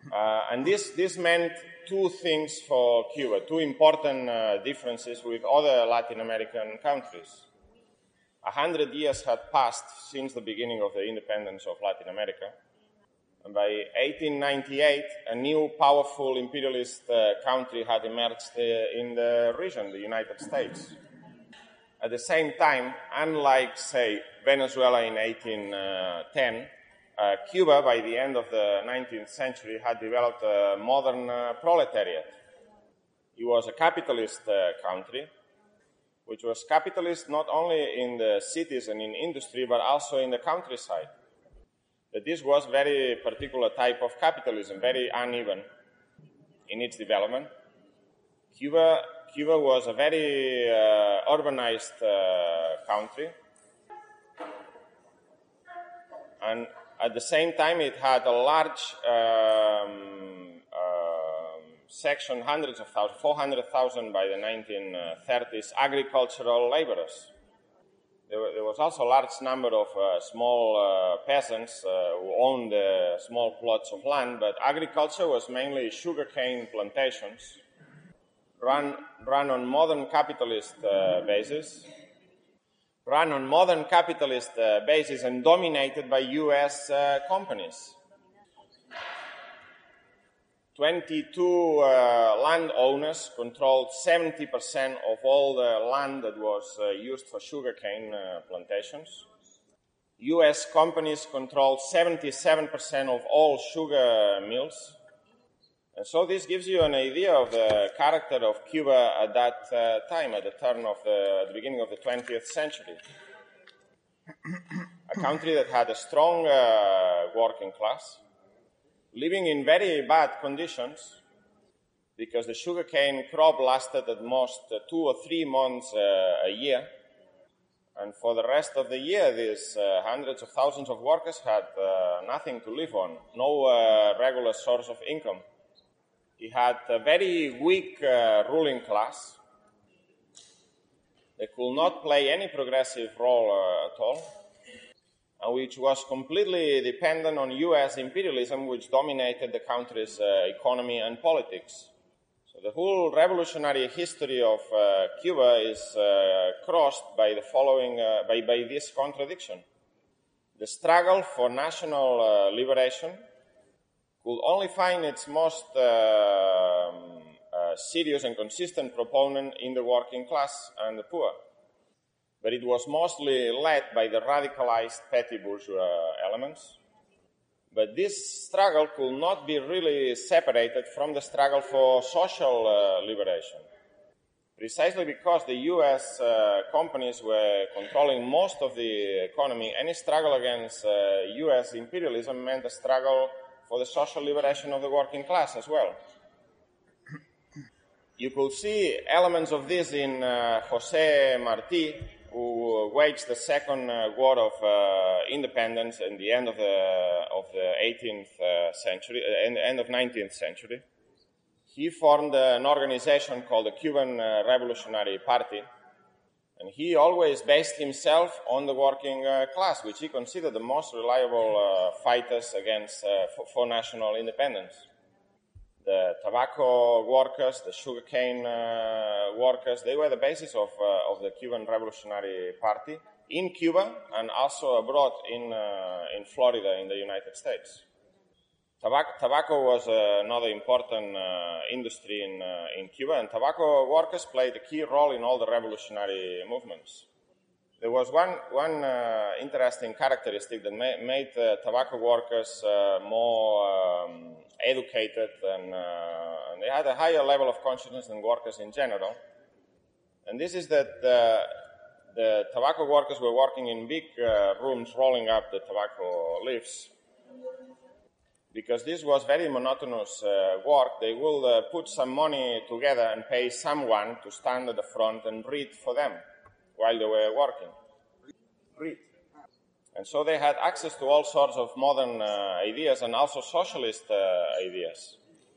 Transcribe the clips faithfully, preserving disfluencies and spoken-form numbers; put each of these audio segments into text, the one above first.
Uh, and this, this meant two things for Cuba, two important uh, differences with other Latin American countries. A hundred years had passed since the beginning of the independence of Latin America. And by eighteen ninety-eight, a new powerful imperialist uh, country had emerged uh, in the region, the United States. At the same time, unlike, say, Venezuela in eighteen ten, uh, Cuba, by the end of the nineteenth century, had developed a modern uh, proletariat. It was a capitalist uh, country, which was capitalist not only in the cities and in industry, but also in the countryside. But this was a very particular type of capitalism, very uneven in its development. Cuba, Cuba was a very uh, urbanized uh, country, and at the same time it had a large um, uh, section, hundreds of thousands, four hundred thousand by the nineteen thirties, agricultural laborers. There was also a large number of uh, small uh, peasants uh, who owned uh, small plots of land, but agriculture was mainly sugarcane plantations, run, run on modern capitalist uh, basis, run on modern capitalist uh, basis and dominated by U S uh, companies. twenty-two uh, landowners controlled seventy percent of all the land that was uh, used for sugarcane uh, plantations. U S companies controlled seventy-seven percent of all sugar mills. And so this gives you an idea of the character of Cuba at that uh, time, at the turn of the, the beginning of the twentieth century. A country that had a strong uh, working class, living in very bad conditions, because the sugarcane crop lasted at most uh, two or three months uh, a year. And for the rest of the year, these uh, hundreds of thousands of workers had uh, nothing to live on, no uh, regular source of income. He had a very weak uh, ruling class. They could not play any progressive role uh, at all, and which was completely dependent on U S imperialism, which dominated the country's uh, economy and politics. So the whole revolutionary history of uh, Cuba is uh, crossed by the following, uh, by, by this contradiction. The struggle for national uh, liberation could only find its most uh, uh, serious and consistent proponent in the working class and the poor. But it was mostly led by the radicalized petty bourgeois elements. But this struggle could not be really separated from the struggle for social uh, liberation, precisely because the U S uh, companies were controlling most of the economy. Any struggle against uh, U S imperialism meant a struggle for the social liberation of the working class as well. You could see elements of this in uh, José Martí, who waged the second uh, war of uh, independence in the end of the of the eighteenth uh, century, uh, end of nineteenth century. He formed an organization called the Cuban uh, Revolutionary Party, and he always based himself on the working uh, class, which he considered the most reliable uh, fighters against uh, for, for national independence. The tobacco workers, the sugarcane uh, workers, they were the basis of, uh, of the Cuban Revolutionary Party in Cuba and also abroad in, uh, in Florida in the United States. Tobacco, tobacco was uh, another important uh, industry in, uh, in Cuba, and tobacco workers played a key role in all the revolutionary movements. There was one, one uh, interesting characteristic that ma- made uh, tobacco workers uh, more um, educated and, uh, and they had a higher level of consciousness than workers in general. And this is that uh, the tobacco workers were working in big uh, rooms rolling up the tobacco leaves. Because this was very monotonous uh, work, they will uh, put some money together and pay someone to stand at the front and read for them while they were working. Read. And so they had access to all sorts of modern uh, ideas and also socialist uh, ideas.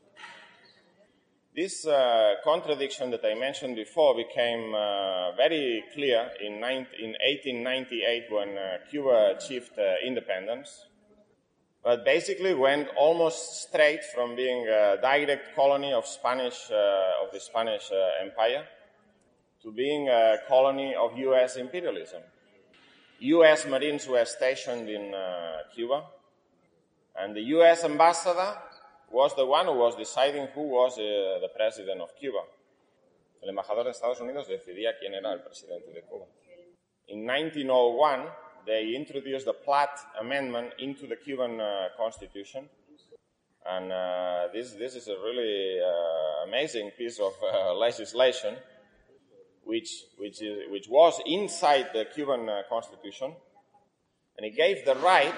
This uh, contradiction that I mentioned before became uh, very clear in, in eighteen ninety-eight when uh, Cuba achieved uh, independence. but basically went almost straight from being a direct colony of Spanish uh, of the Spanish uh, Empire to being a colony of U S imperialism. U S Marines were stationed in uh, Cuba, and the U S ambassador was the one who was deciding who was uh, the president of Cuba. El embajador de Estados Unidos decidía quién era el presidente de Cuba. In nineteen oh one, they introduced the Platt Amendment into the Cuban uh, Constitution, and uh, this this is a really uh, amazing piece of uh, legislation, which which is which was inside the Cuban uh, Constitution, and it gave the right,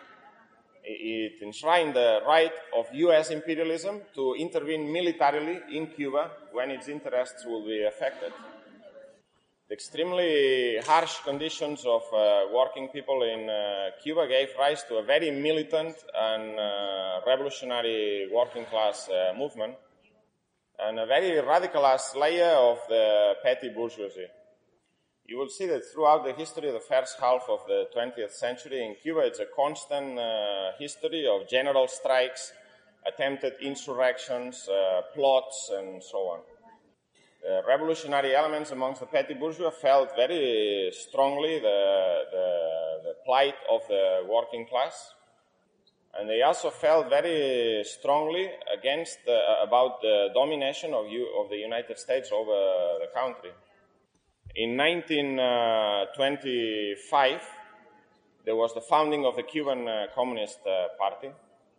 it enshrined the right of U S imperialism to intervene militarily in Cuba when its interests will be affected. The extremely harsh conditions of uh, working people in uh, Cuba gave rise to a very militant and uh, revolutionary working class uh, movement and a very radicalized layer of the petty bourgeoisie. You will see that throughout the history of the first half of the twentieth century in Cuba, it's a constant uh, history of general strikes, attempted insurrections, uh, plots, and so on. The revolutionary elements amongst the petty bourgeois felt very strongly the, the, the plight of the working class, and they also felt very strongly against the, about the domination of, U, of the United States over the country. In nineteen twenty-five, there was the founding of the Cuban uh, Communist uh, Party,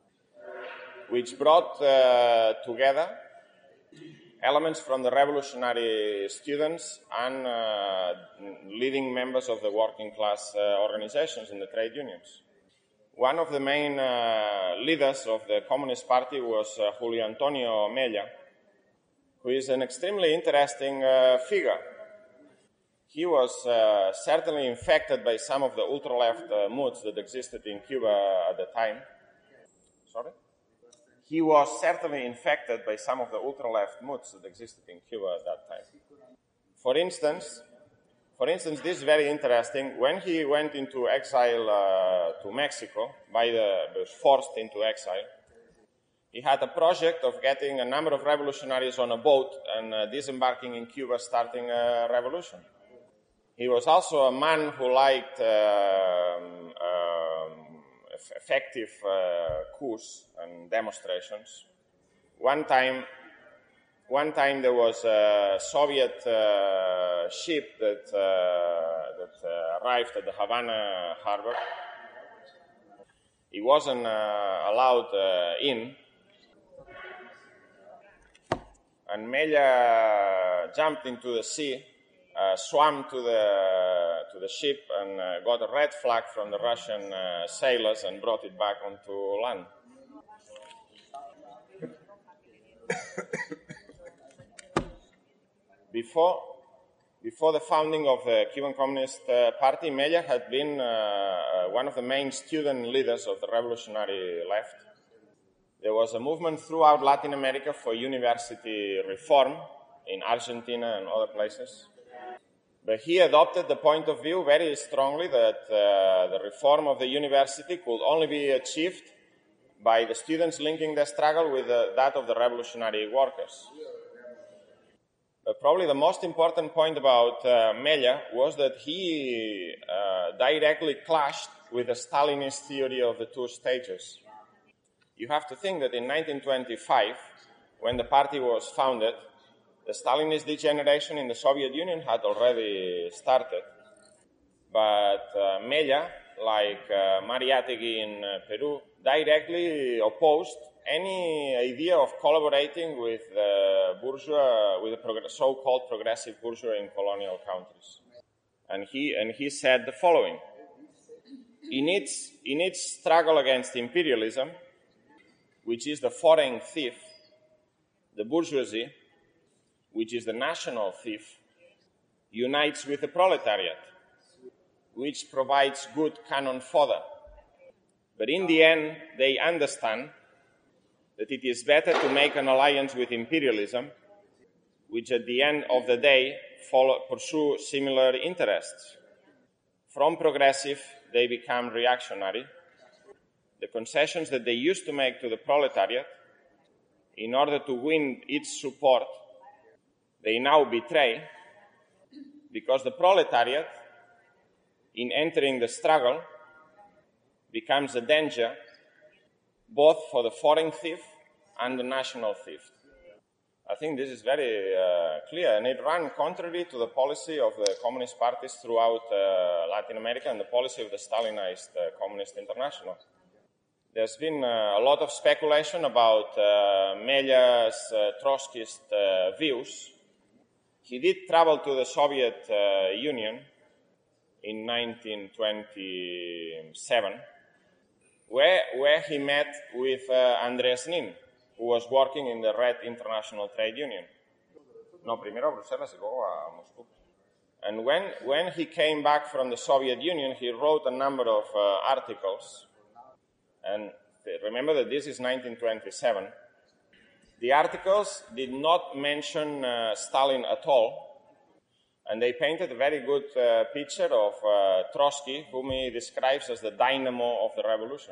which brought uh, together elements from the revolutionary students and uh, leading members of the working class uh, organizations in the trade unions. One of the main uh, leaders of the Communist Party was uh, Julio Antonio Mella, who is an extremely interesting uh, figure. He was uh, certainly infected by some of the ultra-left uh, moods that existed in Cuba at the time. Sorry? He was certainly infected by some of the ultra-left moods that existed in Cuba at that time. For instance, for instance, this is very interesting. When he went into exile uh, to Mexico, by the, was forced into exile, he had a project of getting a number of revolutionaries on a boat and uh, disembarking in Cuba, starting a revolution. He was also a man who liked um, um, effective uh, coups and demonstrations. One time, one time there was a Soviet uh, ship that, uh, that uh, arrived at the Havana harbor. He wasn't uh, allowed uh, in, and Mella jumped into the sea, Uh, swam to the to the ship and uh, got a red flag from the Russian uh, sailors and brought it back onto land. before, before the founding of the Cuban Communist uh, Party, Mella had been uh, one of the main student leaders of the revolutionary left. There was a movement throughout Latin America for university reform in Argentina and other places. But he adopted the point of view very strongly that uh, the reform of the university could only be achieved by the students linking their struggle with uh, that of the revolutionary workers. But probably the most important point about uh, Mella was that he uh, directly clashed with the Stalinist theory of the two stages. You have to think that in nineteen twenty-five, when the party was founded, the Stalinist degeneration in the Soviet Union had already started. But uh, Mella, like uh, Mariátegui in uh, Peru, directly opposed any idea of collaborating with the bourgeois, with the prog- so-called progressive bourgeois in colonial countries. And he, and he said the following: in its, in its struggle against imperialism, which is the foreign thief, the bourgeoisie, which is the national thief, unites with the proletariat, which provides good cannon fodder. But in the end, they understand that it is better to make an alliance with imperialism, which at the end of the day follow, pursue similar interests. From progressive, they become reactionary, the concessions that they used to make to the proletariat in order to win its support, they now betray, because the proletariat, in entering the struggle, becomes a danger both for the foreign thief and the national thief. I think this is very uh, clear, and it ran contrary to the policy of the communist parties throughout uh, Latin America and the policy of the Stalinized uh, Communist International. There's been uh, a lot of speculation about uh, Mella's uh, Trotskyist uh, views. He did travel to the Soviet uh, Union in nineteen twenty-seven, where, where he met with uh, Andreas Nin, who was working in the Red International Trade Union. No, primero a Bruselas y luego a Moscú. And when, when he came back from the Soviet Union, he wrote a number of uh, articles. And remember that this is nineteen twenty-seven. The articles did not mention uh, Stalin at all, and they painted a very good uh, picture of uh, Trotsky, whom he describes as the dynamo of the revolution.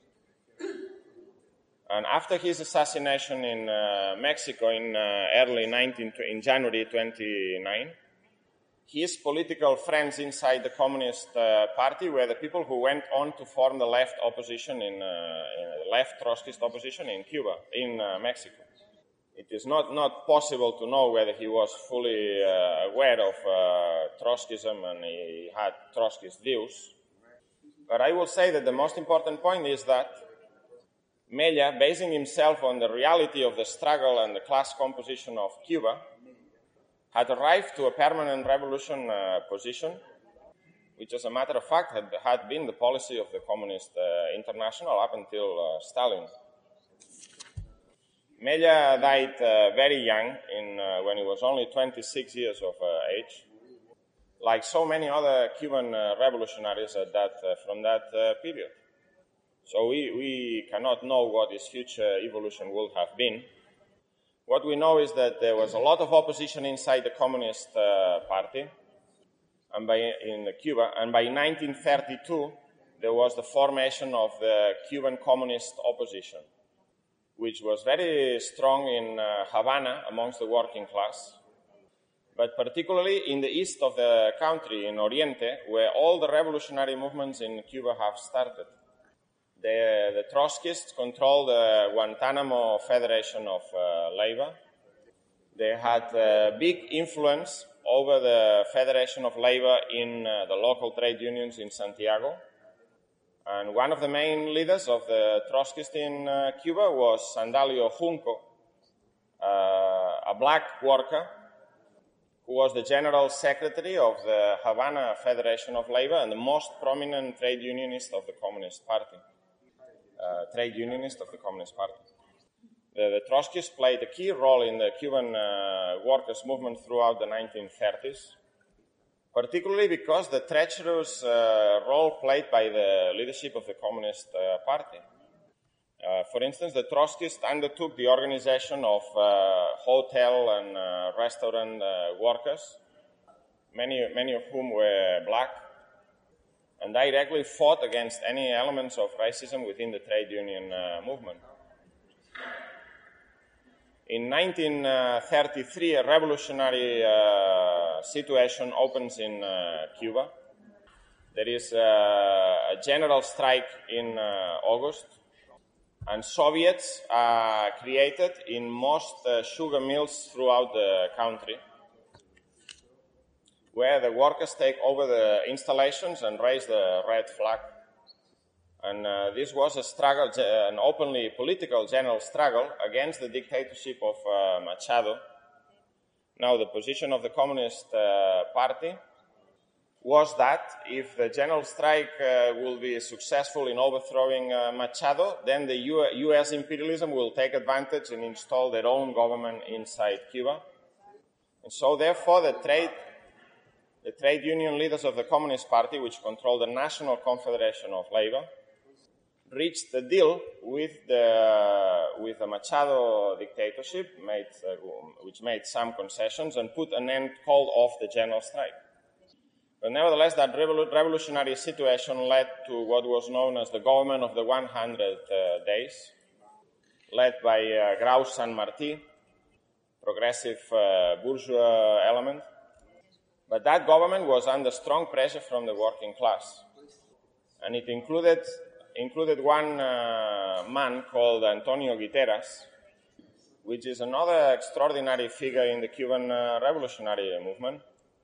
And after his assassination in uh, Mexico in uh, early nineteen in January twenty-nine, his political friends inside the Communist uh, Party were the people who went on to form the left opposition in, uh, in left Trotskyist opposition in Cuba, in uh, Mexico. It is not, not possible to know whether he was fully uh, aware of uh, Trotskyism and he had Trotskyist views. But I will say that the most important point is that Mella, basing himself on the reality of the struggle and the class composition of Cuba, had arrived to a permanent revolution uh, position, which, as a matter of fact, had, had been the policy of the Communist uh, International up until uh, Stalin. Mella died uh, very young, in, uh, when he was only twenty-six years of uh, age, like so many other Cuban uh, revolutionaries at that, uh, from that uh, period. So we, we cannot know what his future evolution will have been. What we know is that there was a lot of opposition inside the Communist uh, Party and by, in Cuba, and by nineteen thirty-two there was the formation of the Cuban Communist Opposition, which was very strong in uh, Havana amongst the working class, but particularly in the east of the country, in Oriente, where all the revolutionary movements in Cuba have started. The, the Trotskyists controlled the Guantanamo Federation of uh, Labor. They had uh, big influence over the Federation of Labor in uh, the local trade unions in Santiago. And one of the main leaders of the Trotskyists in uh, Cuba was Sandalio Junco, uh, a black worker who was the general secretary of the Havana Federation of Labor and the most prominent trade unionist of the Communist Party. Uh, trade unionist of the Communist Party. The, the Trotskyists played a key role in the Cuban uh, workers' movement throughout the nineteen thirties, particularly because the treacherous uh, role played by the leadership of the Communist uh, Party. Uh, for instance, the Trotskyists undertook the organization of uh, hotel and uh, restaurant uh, workers, many, many of whom were black, and directly fought against any elements of racism within the trade union uh, movement. In nineteen thirty-three, a revolutionary uh, situation opens in uh, Cuba. There is uh, a general strike in uh, August, and Soviets are created in most uh, sugar mills throughout the country, where the workers take over the installations and raise the red flag. And uh, this was a struggle, an openly political general struggle against the dictatorship of uh, Machado. Now, the position of the Communist uh, Party was that if the general strike uh, will be successful in overthrowing uh, Machado, then the U S imperialism will take advantage and install their own government inside Cuba. And so, therefore, the trade The trade union leaders of the Communist Party, which control the National Confederation of Labor, reached a deal with the, with the Machado dictatorship, made, uh, which made some concessions and put an end, called off the general strike. But nevertheless, that revol revolutionary situation led to what was known as the government of the one hundred uh, days, led by uh, Grau San Martí, progressive uh, bourgeois element. But that government was under strong pressure from the working class. And it included, included one uh, man called Antonio Guiteras, which is another extraordinary figure in the Cuban uh, revolutionary movement.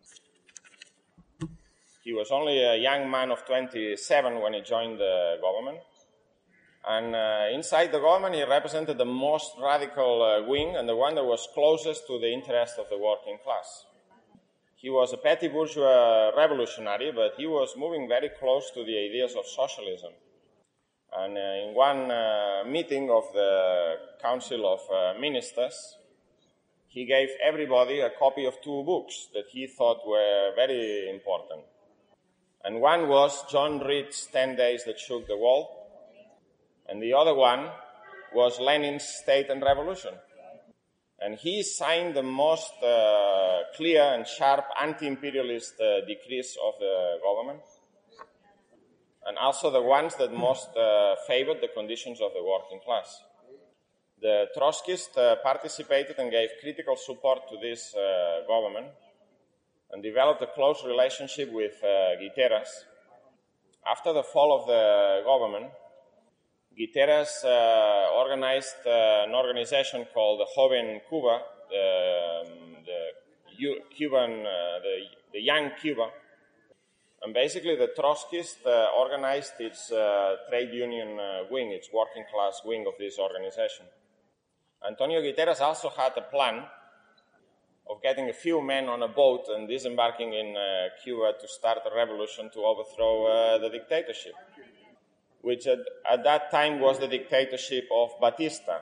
He was only a young man of twenty-seven when he joined the government. And uh, inside the government, he represented the most radical uh, wing and the one that was closest to the interest of the working class. He was a petty bourgeois revolutionary, but he was moving very close to the ideas of socialism. And uh, in one uh, meeting of the Council of uh, Ministers, he gave everybody a copy of two books that he thought were very important. And one was John Reed's Ten Days That Shook the World, and the other one was Lenin's State and Revolution. And he signed the most uh, clear and sharp anti-imperialist uh, decrees of the government, and also the ones that most uh, favored the conditions of the working class. The Trotskyists uh, participated and gave critical support to this uh, government and developed a close relationship with uh, Guiteras. After the fall of the government, Guiteras uh, organized uh, an organization called the Joven Cuba, the, um, the U Cuban, uh, the, the Young Cuba, and basically the Trotskyists uh, organized its uh, trade union uh, wing, its working class wing of this organization. Antonio Guiteras also had a plan of getting a few men on a boat and disembarking in uh, Cuba to start a revolution to overthrow uh, the dictatorship, which at, at that time was the dictatorship of Batista.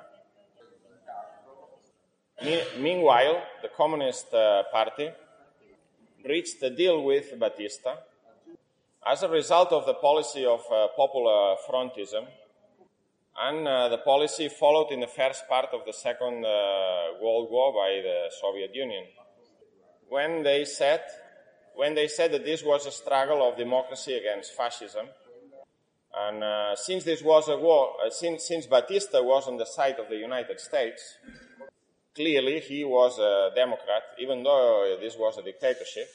Me meanwhile, the Communist uh, Party reached a deal with Batista as a result of the policy of uh, popular frontism, and uh, the policy followed in the first part of the Second uh, World War by the Soviet Union. When they said, when they said that this was a struggle of democracy against fascism, and uh, since this was a war, uh, since, since Batista was on the side of the United States, clearly he was a Democrat, even though this was a dictatorship.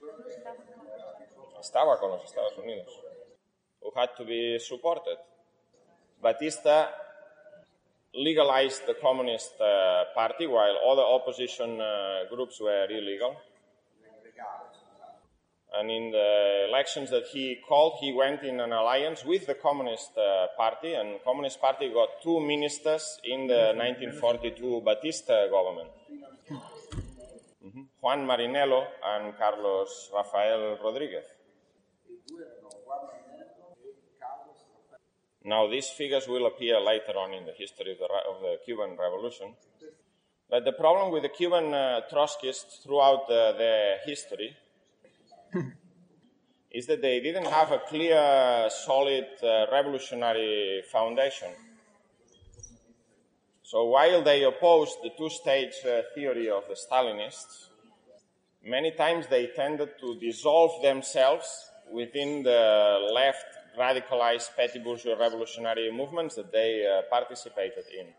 Estaba con los Estados Unidos, who had to be supported. Batista legalized the Communist uh, Party while other opposition uh, groups were illegal. And in the elections that he called, he went in an alliance with the Communist uh, Party, and the Communist Party got two ministers in the nineteen forty-two Batista government, mm-hmm. Juan Marinello and Carlos Rafael Rodriguez. Now, these figures will appear later on in the history of the, of the Cuban Revolution. But the problem with the Cuban uh, Trotskyists throughout uh, their history is that they didn't have a clear, solid, uh, revolutionary foundation. So while they opposed the two-stage uh, theory of the Stalinists, many times they tended to dissolve themselves within the left radicalized petty bourgeois revolutionary movements that they uh, participated in.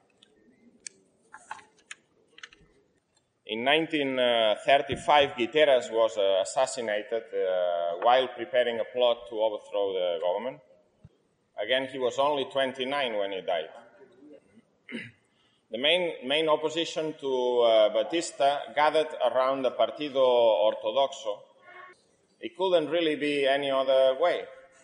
In nineteen thirty-five, Guiteras was uh, assassinated uh, while preparing a plot to overthrow the government. Again, he was only twenty-nine when he died. The main, main opposition to uh, Batista gathered around the Partido Ortodoxo. It couldn't really be any other way.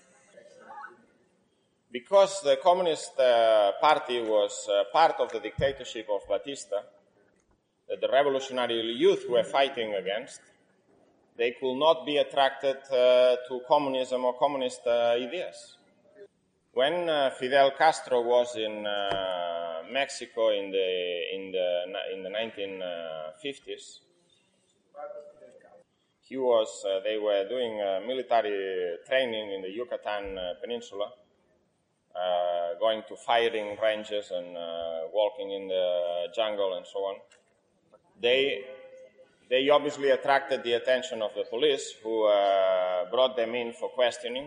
Because the Communist uh, Party was uh, part of the dictatorship of Batista, that the revolutionary youth were fighting against, they could not be attracted uh, to communism or communist uh, ideas. When uh, Fidel Castro was in uh, Mexico in the, in the, in the nineteen fifties, he was, uh, they were doing uh, military training in the Yucatan uh, Peninsula, uh, going to firing ranges and uh, walking in the jungle and so on. They, They obviously attracted the attention of the police, who uh, brought them in for questioning.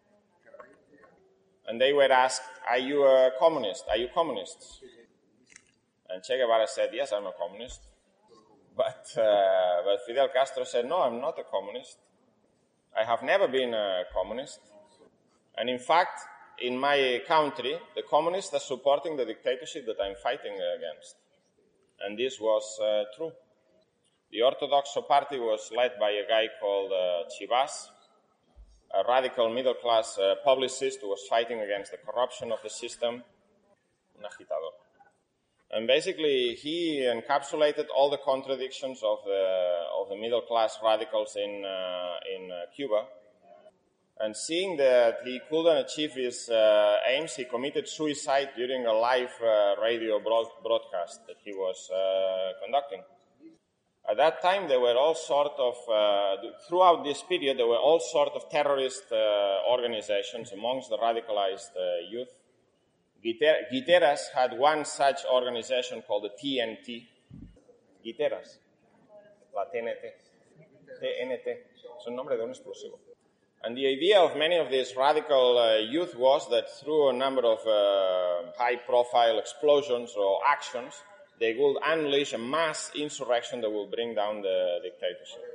And they were asked, are you a communist? Are you communists? And Che Guevara said, yes, I'm a communist. But, uh, but Fidel Castro said, no, I'm not a communist. I have never been a communist. And in fact, in my country, the communists are supporting the dictatorship that I'm fighting against. And this was uh, true. The Ortodoxo party was led by a guy called uh, Chivas, a radical middle-class uh, publicist who was fighting against the corruption of the system, un agitador. And basically, he encapsulated all the contradictions of the, of the middle-class radicals in, uh, in uh, Cuba. And seeing that he couldn't achieve his uh, aims, he committed suicide during a live uh, radio broad- broadcast that he was uh, conducting. At that time, there were all sort of, uh, throughout this period, there were all sort of terrorist uh, organizations amongst the radicalized uh, youth. Guiteras had one such organization called the T N T. Guiteras. La T N T. T N T. Es el nombre de un explosivo. And the idea of many of these radical uh, youth was that through a number of uh, high-profile explosions or actions, they would unleash a mass insurrection that will bring down the dictatorship.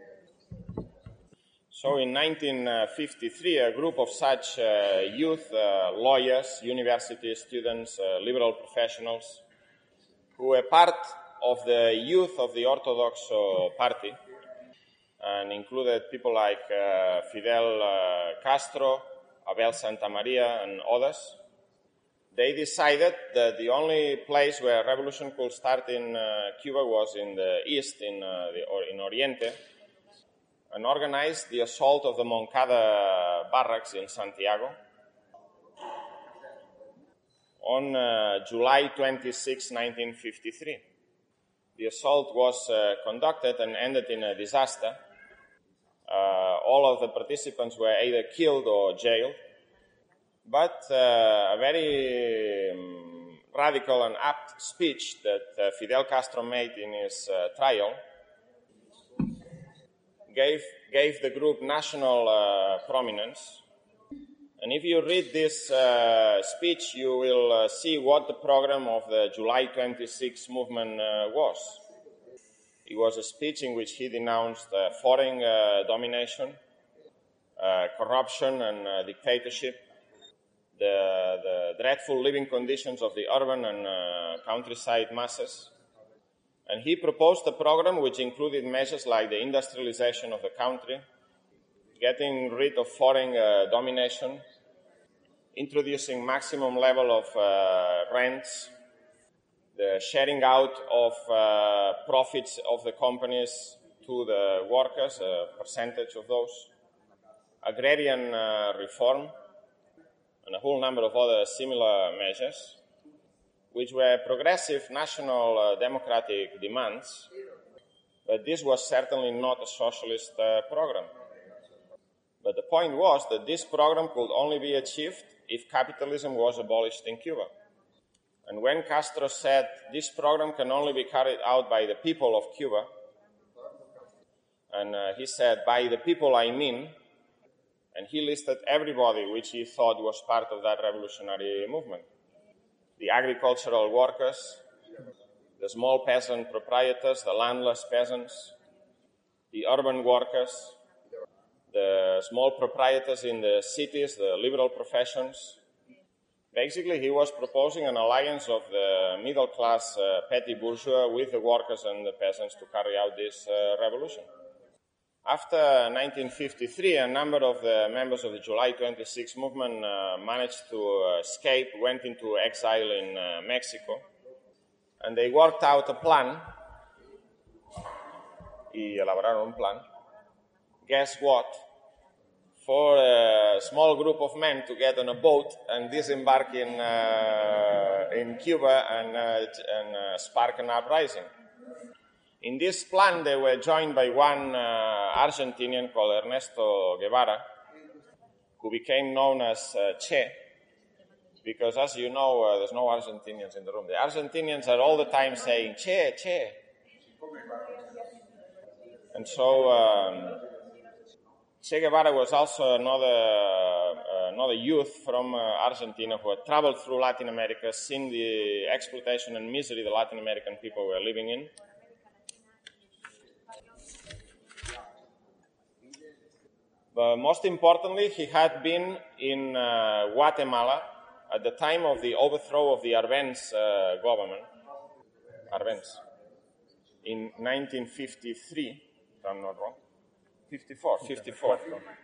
So in nineteen fifty-three, a group of such uh, youth, uh, lawyers, university students, uh, liberal professionals, who were part of the youth of the Ortodoxo party, and included people like uh, Fidel uh, Castro, Abel Santamaria, and others, they decided that the only place where revolution could start in uh, Cuba was in the east, in, uh, the, or in Oriente, and organized the assault of the Moncada barracks in Santiago on uh, July twenty-sixth, nineteen fifty-three. The assault was uh, conducted and ended in a disaster. Uh, all of the participants were either killed or jailed. But uh, a very um, radical and apt speech that uh, Fidel Castro made in his uh, trial gave, gave the group national uh, prominence. And if you read this uh, speech, you will uh, see what the program of the July twenty-sixth movement uh, was. It was a speech in which he denounced uh, foreign uh, domination, uh, corruption and uh, dictatorship, the, the dreadful living conditions of the urban and uh, countryside masses. And he proposed a program which included measures like the industrialization of the country, getting rid of foreign uh, domination, introducing maximum level of uh, rents, the sharing out of uh, profits of the companies to the workers, a percentage of those, agrarian uh, reform, and a whole number of other similar measures, which were progressive national uh, democratic demands, but this was certainly not a socialist uh, program. But the point was that this program could only be achieved if capitalism was abolished in Cuba. And when Castro said this program can only be carried out by the people of Cuba, and uh, he said, by the people I mean, and he listed everybody which he thought was part of that revolutionary movement. The agricultural workers, the small peasant proprietors, the landless peasants, the urban workers, the small proprietors in the cities, the liberal professions. Basically, he was proposing an alliance of the middle-class uh, petty bourgeois with the workers and the peasants to carry out this uh, revolution. After nineteen fifty-three, a number of the members of the July twenty-sixth movement uh, managed to uh, escape, went into exile in uh, Mexico, and they worked out a plan, y elaboraron un plan. Guess what? For a small group of men to get on a boat and disembark in, uh, in Cuba and, uh, and uh, spark an uprising. In this plan, they were joined by one uh, Argentinian called Ernesto Guevara, who became known as uh, Che, because as you know, uh, there's no Argentinians in the room. The Argentinians are all the time saying, Che, Che. And so um, Che Guevara was also another, uh, another youth from uh, Argentina who had traveled through Latin America, seen the exploitation and misery the Latin American people were living in. But most importantly, he had been in uh, Guatemala at the time of the overthrow of the Arbenz uh, government, Arbenz, in nineteen fifty-three, if I'm not wrong. fifty-four, fifty-four.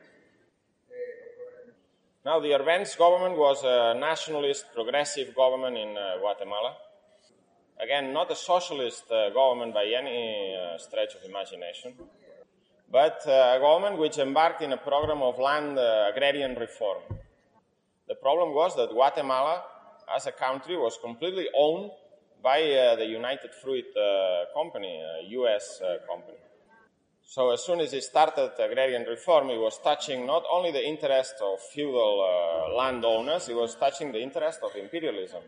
Now, the Arbenz government was a nationalist, progressive government in uh, Guatemala. Again, not a socialist uh, government by any uh, stretch of imagination, but uh, a government which embarked in a program of land uh, agrarian reform. The problem was that Guatemala, as a country, was completely owned by uh, the United Fruit uh, Company, a U S uh, company. So as soon as he started agrarian reform, he was touching not only the interest of feudal uh, landowners, he was touching the interest of imperialism,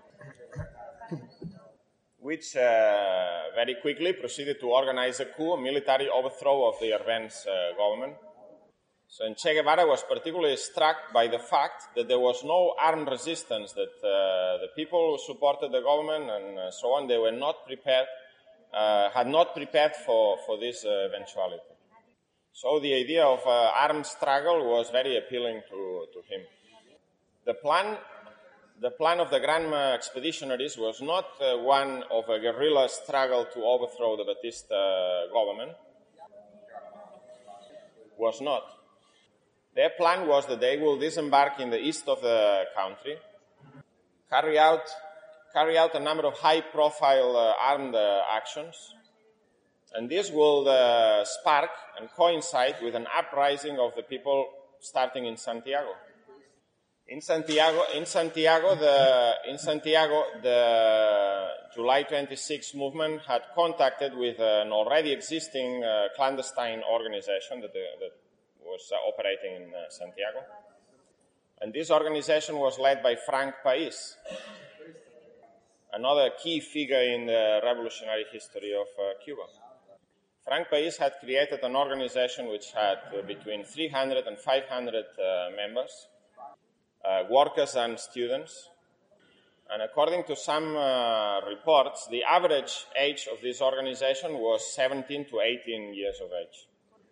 which uh, very quickly proceeded to organize a coup, a military overthrow of the Arbenz uh, government. So Che Guevara was particularly struck by the fact that there was no armed resistance, that uh, the people who supported the government and uh, so on, they were not prepared, uh, had not prepared for, for this uh, eventuality. So the idea of uh, armed struggle was very appealing to, to him. The plan, the plan of the Granma expeditionaries was not uh, one of a guerrilla struggle to overthrow the Batista government. Was not. Their plan was that they will disembark in the east of the country, carry out, carry out a number of high-profile uh, armed uh, actions, and this will uh, spark and coincide with an uprising of the people starting in Santiago. In Santiago, in Santiago, the in Santiago, the July twenty-sixth movement had contacted with an already existing uh, clandestine organization that, uh, that was uh, operating in uh, Santiago, and this organization was led by Frank Pais, another key figure in the revolutionary history of uh, Cuba. Frank Pais had created an organization which had uh, between three hundred and five hundred uh, members. Uh, workers and students. And according to some uh, reports, the average age of this organization was seventeen to eighteen years of age.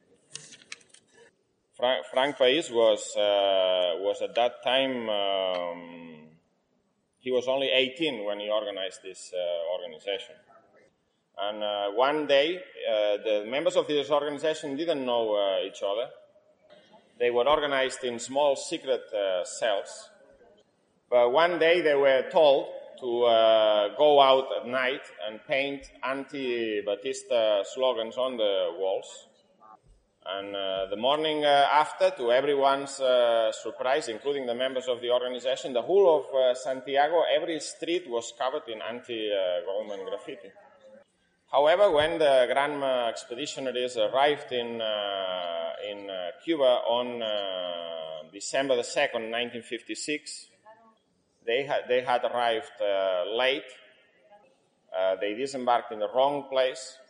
Fra- Frank Pais was, uh, was at that time, um, he was only eighteen when he organized this uh, organization. And uh, one day, uh, the members of this organization didn't know uh, each other. They were organized in small secret uh, cells. But one day they were told to uh, go out at night and paint anti-Batista slogans on the walls. And uh, the morning uh, after, to everyone's uh, surprise, including the members of the organization, the whole of uh, Santiago, every street was covered in anti-government graffiti. However, when the Granma expeditionaries arrived in, uh, in uh, Cuba on uh, December the second, nineteen fifty-six, they, ha- they had arrived uh, late. Uh, they disembarked in the wrong place.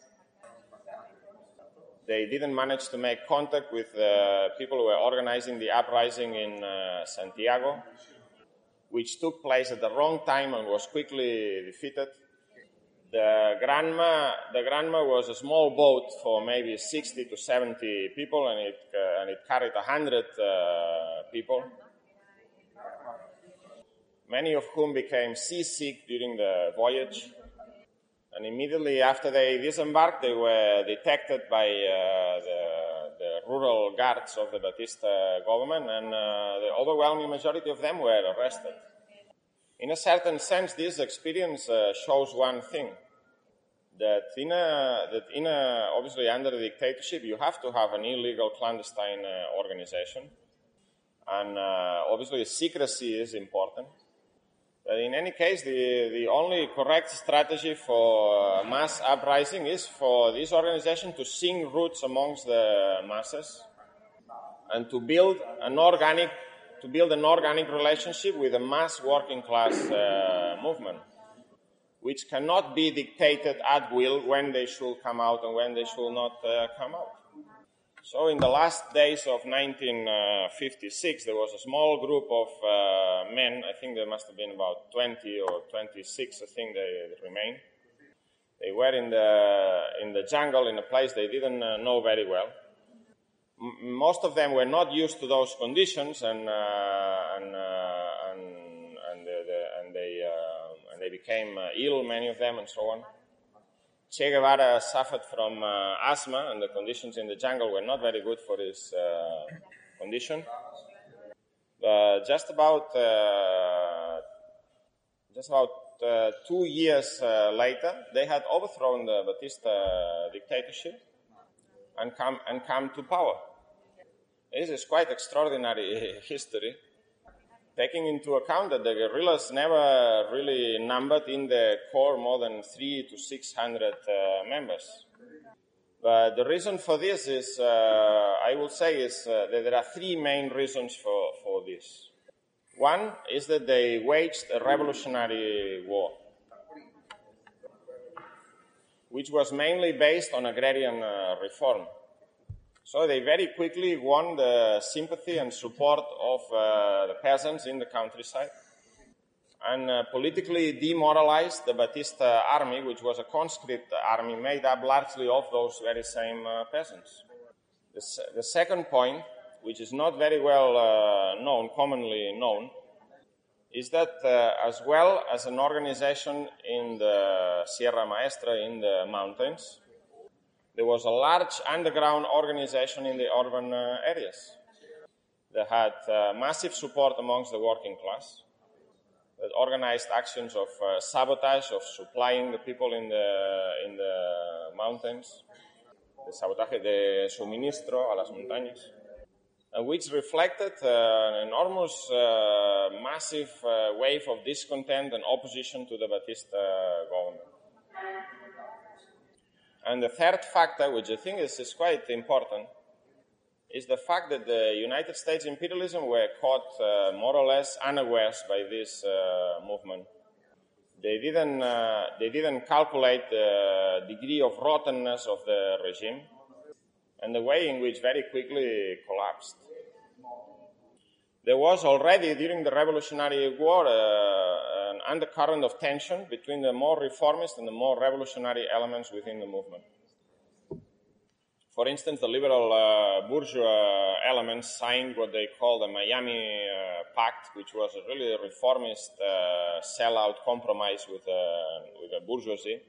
They didn't manage to make contact with the people who were organizing the uprising in uh, Santiago, which took place at the wrong time and was quickly defeated. The Granma, the Granma was a small boat for maybe sixty to seventy people, and it, uh, and it carried one hundred uh, people, many of whom became seasick during the voyage. And immediately after they disembarked, they were detected by uh, the, the rural guards of the Batista government, and uh, the overwhelming majority of them were arrested. In a certain sense, this experience uh, shows one thing, that in a, that in a, obviously under the dictatorship, you have to have an illegal clandestine uh, organization. And uh, obviously secrecy is important. But in any case, the, the only correct strategy for uh, mass uprising is for this organization to sink roots amongst the masses and to build an organic to build an organic relationship with a mass working class uh, movement, which cannot be dictated at will when they should come out and when they should not uh, come out. So in the last days of nineteen fifty-six, there was a small group of uh, men, I think there must have been about twenty or twenty-six, I think they remained. They were in the, in the jungle, in a place they didn't uh, know very well. M- most of them were not used to those conditions, and, uh, and, uh, and, and, the, the, and, they, uh, and they became uh, ill, many of them, and so on. Che Guevara suffered from uh, asthma, and the conditions in the jungle were not very good for his uh, condition. Uh, just about uh, just about uh, two years uh, later, they had overthrown the Batista dictatorship and come and come to power. This is quite extraordinary history, taking into account that the guerrillas never really numbered in the core more than three to six hundred uh, members. But the reason for this is, uh, I will say, is uh, that there are three main reasons for, for this. One is that they waged a revolutionary war, which was mainly based on agrarian uh, reform. So they very quickly won the sympathy and support of uh, the peasants in the countryside, and uh, politically demoralized the Batista army, which was a conscript army made up largely of those very same uh, peasants. The, se- the second point, which is not very well uh, known, commonly known, is that uh, as well as an organization in the Sierra Maestra, in the mountains, there was a large underground organization in the urban uh, areas that had uh, massive support amongst the working class, that organized actions of uh, sabotage, of supplying the people in the, in the mountains, the sabotaje de suministro a las montañas, uh, which reflected uh, an enormous, uh, massive uh, wave of discontent and opposition to the Batista government. And the third factor, which I think is, is quite important, is the fact that the United States imperialism were caught uh, more or less unawares by this uh, movement. They didn't, uh, they didn't calculate the degree of rottenness of the regime and the way in which very quickly collapsed. There was already, during the Revolutionary War, uh, an undercurrent of tension between the more reformist and the more revolutionary elements within the movement. For instance, the liberal uh, bourgeois elements signed what they call the Miami uh, Pact, which was a really reformist uh, sellout compromise with, uh, with the bourgeoisie.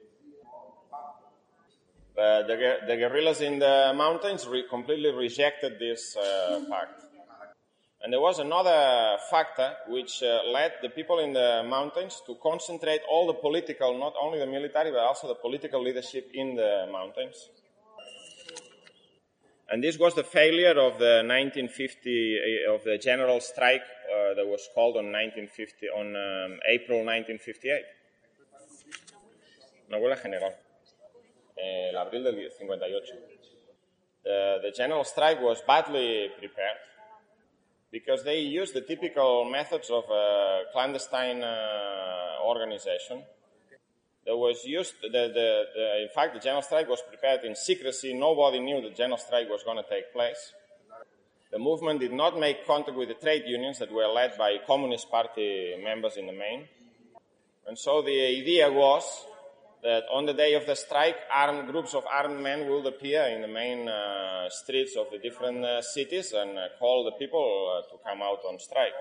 Uh, the, the guerrillas in the mountains re- completely rejected this uh, pact. And there was another factor which uh, led the people in the mountains to concentrate all the political, not only the military, but also the political leadership in the mountains. And this was the failure of the nineteen fifty, of the general strike uh, that was called on nineteen fifty, on um, April nineteen fifty-eight. Una huelga general. El abril del cincuenta y ocho. The, the general strike was badly prepared, because they used the typical methods of a clandestine uh, organization. There was used, the, the, the, in fact, the general strike was prepared in secrecy. Nobody knew the general strike was going to take place. The movement did not make contact with the trade unions that were led by Communist Party members in the main. And so the idea was that on the day of the strike, armed groups of armed men will appear in the main uh, streets of the different uh, cities and uh, call the people uh, to come out on strike.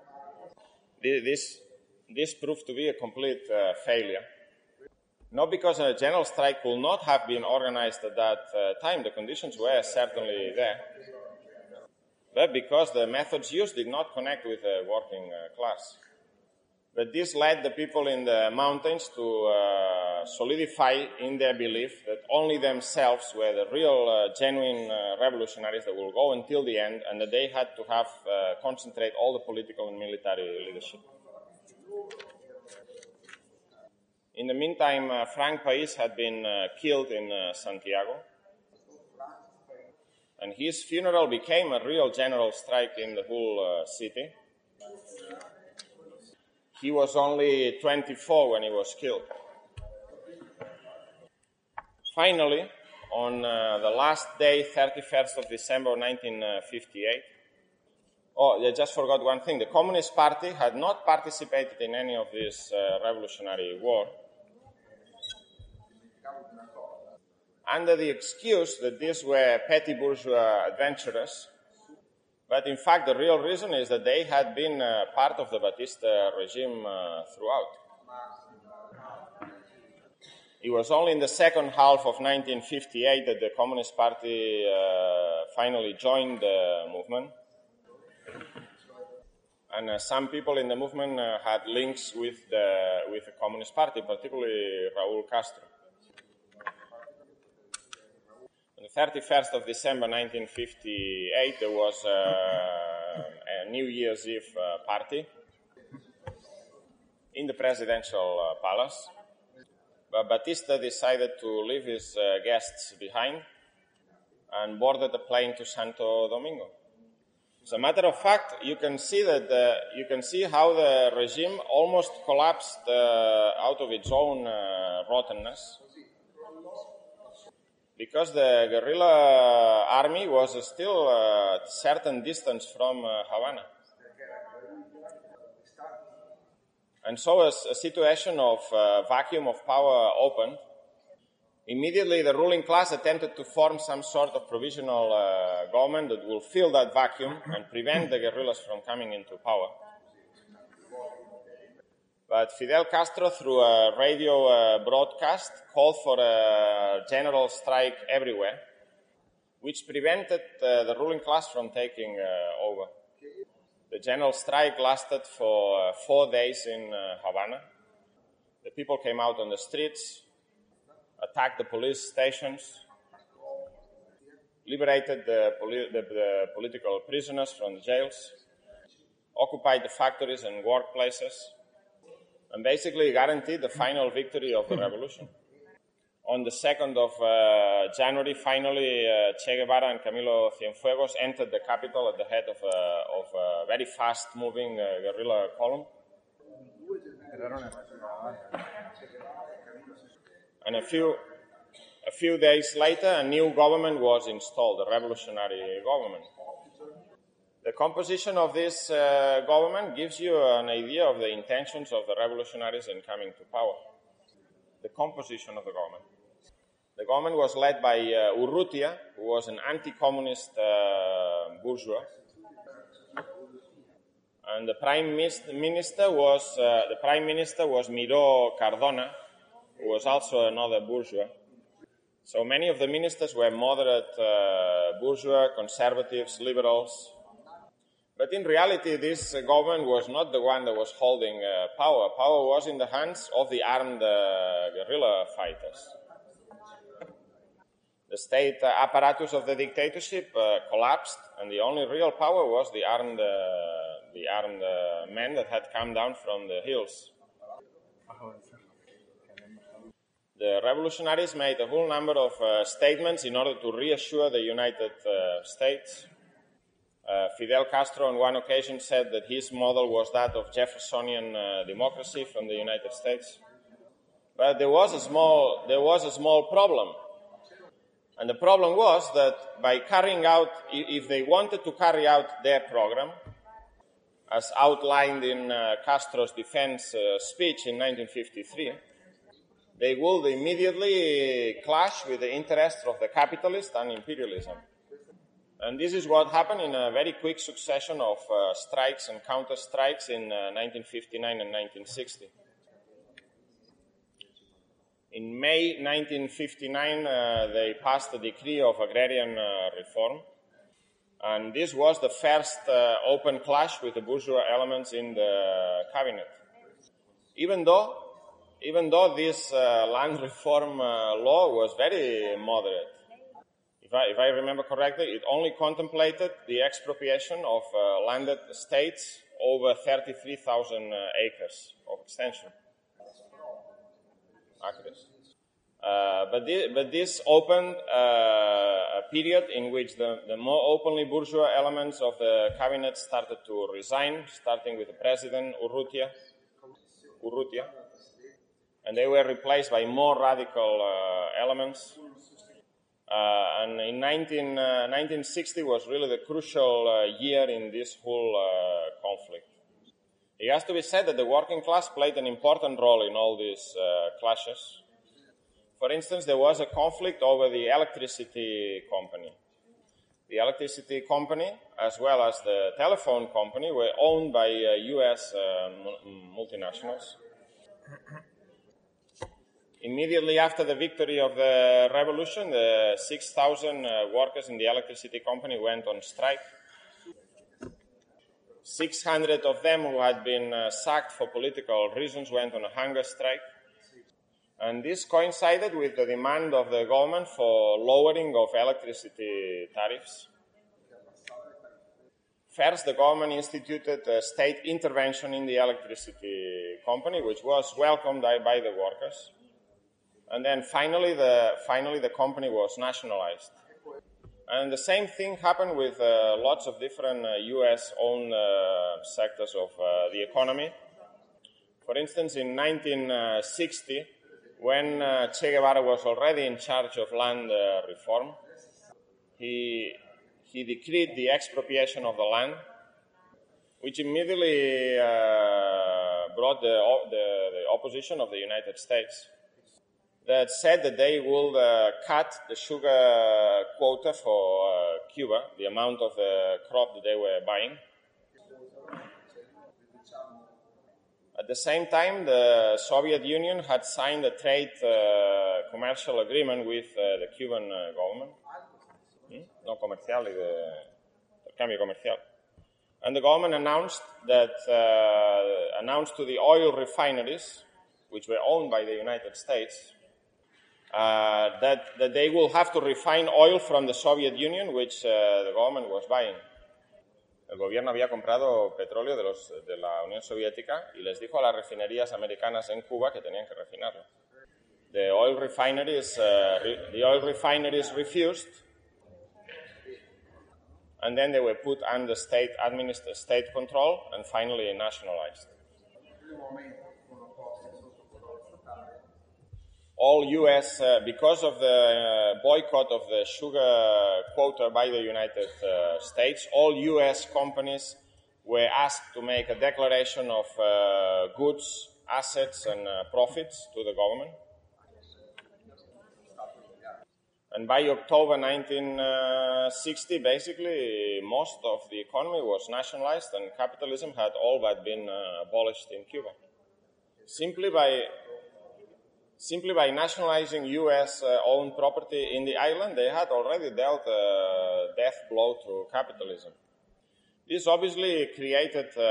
This, this proved to be a complete uh, failure. Not because a general strike could not have been organized at that uh, time, the conditions were certainly there, but because the methods used did not connect with the working uh, class. But this led the people in the mountains to uh, solidify in their belief that only themselves were the real, uh, genuine uh, revolutionaries that will go until the end, and that they had to have uh, concentrate all the political and military leadership. In the meantime, uh, Frank Pais had been uh, killed in uh, Santiago, and his funeral became a real general strike in the whole uh, city. He was only twenty-four when he was killed. finally, on uh, the last day, thirty-first of December nineteen fifty-eight, oh, I just forgot one thing. The Communist Party had not participated in any of this uh, revolutionary war under the excuse that these were petty bourgeois adventurers. But in fact, the real reason is that they had been uh, part of the Batista regime uh, throughout. It was only in the second half of nineteen fifty-eight that the Communist Party uh, finally joined the movement. And uh, some people in the movement uh, had links with the, with the Communist Party, particularly Raúl Castro. On the thirty-first of December nineteen fifty-eight, there was uh, a New Year's Eve uh, party in the presidential uh, palace. But Batista decided to leave his uh, guests behind and boarded a plane to Santo Domingo. As a matter of fact, you can see that the, you can see how the regime almost collapsed uh, out of its own uh, rottenness, because the guerrilla army was still a certain distance from uh, Havana. And so as a situation of uh, vacuum of power opened, immediately the ruling class attempted to form some sort of provisional uh, government that will fill that vacuum and prevent the guerrillas from coming into power. But Fidel Castro, through a radio uh, broadcast, called for a general strike everywhere, which prevented uh, the ruling class from taking uh, over. The general strike lasted for uh, four days in uh, Havana. The people came out on the streets, attacked the police stations, liberated the, poli- the, the political prisoners from the jails, occupied the factories and workplaces, and basically guaranteed the final victory of the revolution. On the second of uh, January, finally, uh, Che Guevara and Camilo Cienfuegos entered the capital at the head of a, of a very fast-moving uh, guerrilla column. And a few, a few days later, a new government was installed, a revolutionary government. The composition of this uh, government gives you an idea of the intentions of the revolutionaries in coming to power. The composition of the government. The government was led by uh, Urrutia, who was an anti-communist uh, bourgeois. And the prime minister was uh, the prime minister was Miró Cardona, who was also another bourgeois. So many of the ministers were moderate uh, bourgeois, conservatives, liberals. But in reality, this uh, government was not the one that was holding uh, power. Power was in the hands of the armed uh, guerrilla fighters. The state uh, apparatus of the dictatorship uh, collapsed, and the only real power was the armed, uh, the armed uh, men that had come down from the hills. The revolutionaries made a whole number of uh, statements in order to reassure the United uh, States. Uh, Fidel Castro on one occasion said that his model was that of Jeffersonian uh, democracy from the United States. But there was a small, there was a small problem. And the problem was that by carrying out, if they wanted to carry out their program, as outlined in uh, Castro's defense uh, speech in nineteen fifty-three, they would immediately clash with the interests of the capitalists and imperialism. And this is what happened in a very quick succession of uh, strikes and counter-strikes in uh, nineteen fifty-nine and nineteen sixty. In May nineteen fifty-nine, uh, they passed a decree of agrarian uh, reform, and this was the first uh, open clash with the bourgeois elements in the cabinet. Even though, even though this uh, land reform uh, law was very moderate, if I, if I remember correctly, it only contemplated the expropriation of uh, landed estates over thirty-three thousand uh, acres of extension. Uh, but, this, but this opened uh, a period in which the, the more openly bourgeois elements of the cabinet started to resign, starting with the president, Urrutia. Urrutia. and they were replaced by more radical uh, elements. Uh, and in nineteen, uh, nineteen sixty was really the crucial uh, year in this whole uh, conflict. It has to be said that the working class played an important role in all these uh, clashes. For instance, there was a conflict over the electricity company. The electricity company, as well as the telephone company, were owned by uh, U S uh, multinationals. Immediately after the victory of the revolution, the six thousand uh, workers in the electricity company went on strike. six hundred of them who had been uh, sacked for political reasons went on a hunger strike. And this coincided with the demand of the government for lowering of electricity tariffs. First, the government instituted a state intervention in the electricity company, which was welcomed by the workers. And then finally the, finally the company was nationalized. And the same thing happened with uh, lots of different uh, U S-owned uh, sectors of uh, the economy. For instance, in nineteen sixty, when uh, Che Guevara was already in charge of land uh, reform, he, he decreed the expropriation of the land, which immediately uh, brought the, the, the opposition of the United States, that said that they will uh, cut the sugar quota for uh, Cuba, the amount of the crop that they were buying. At the same time, the Soviet Union had signed a trade uh, commercial agreement with uh, the Cuban uh, government. Hmm? No, comercial, de cambio comercial. And the government announced that uh, announced to the oil refineries, which were owned by the United States, Uh, that, that they will have to refine oil from the Soviet Union, which uh, the government was buying. El gobierno había comprado petróleo de, los, de la Unión Soviética y les dijo a las refinerías americanas en Cuba que tenían que refinarlo. The oil refineries, uh, re, the oil refineries refused, and then they were put under state administ- state control and finally nationalized. All U S, uh, because of the uh, boycott of the sugar quota by the United uh, States, all U S companies were asked to make a declaration of uh, goods, assets, and uh, profits to the government. And by October nineteen sixty, basically, most of the economy was nationalized and capitalism had all but been uh, abolished in Cuba. Simply by Simply by nationalizing U S-owned uh, property in the island, they had already dealt a death blow to capitalism. This obviously created uh,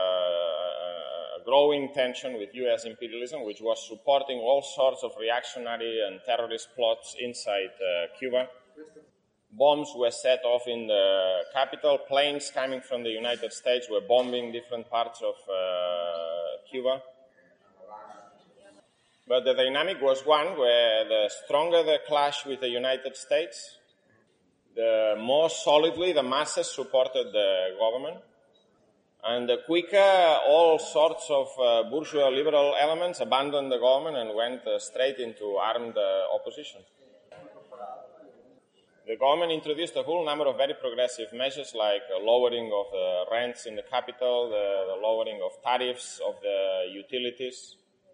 a growing tension with U S imperialism, which was supporting all sorts of reactionary and terrorist plots inside uh, Cuba. Bombs were set off in the capital. Planes coming from the United States were bombing different parts of uh, Cuba. But the dynamic was one where the stronger the clash with the United States, the more solidly the masses supported the government, and the quicker all sorts of uh, bourgeois liberal elements abandoned the government and went uh, straight into armed uh, opposition. The government introduced a whole number of very progressive measures like uh, lowering of the rents in the capital, the, the lowering of tariffs of the utilities.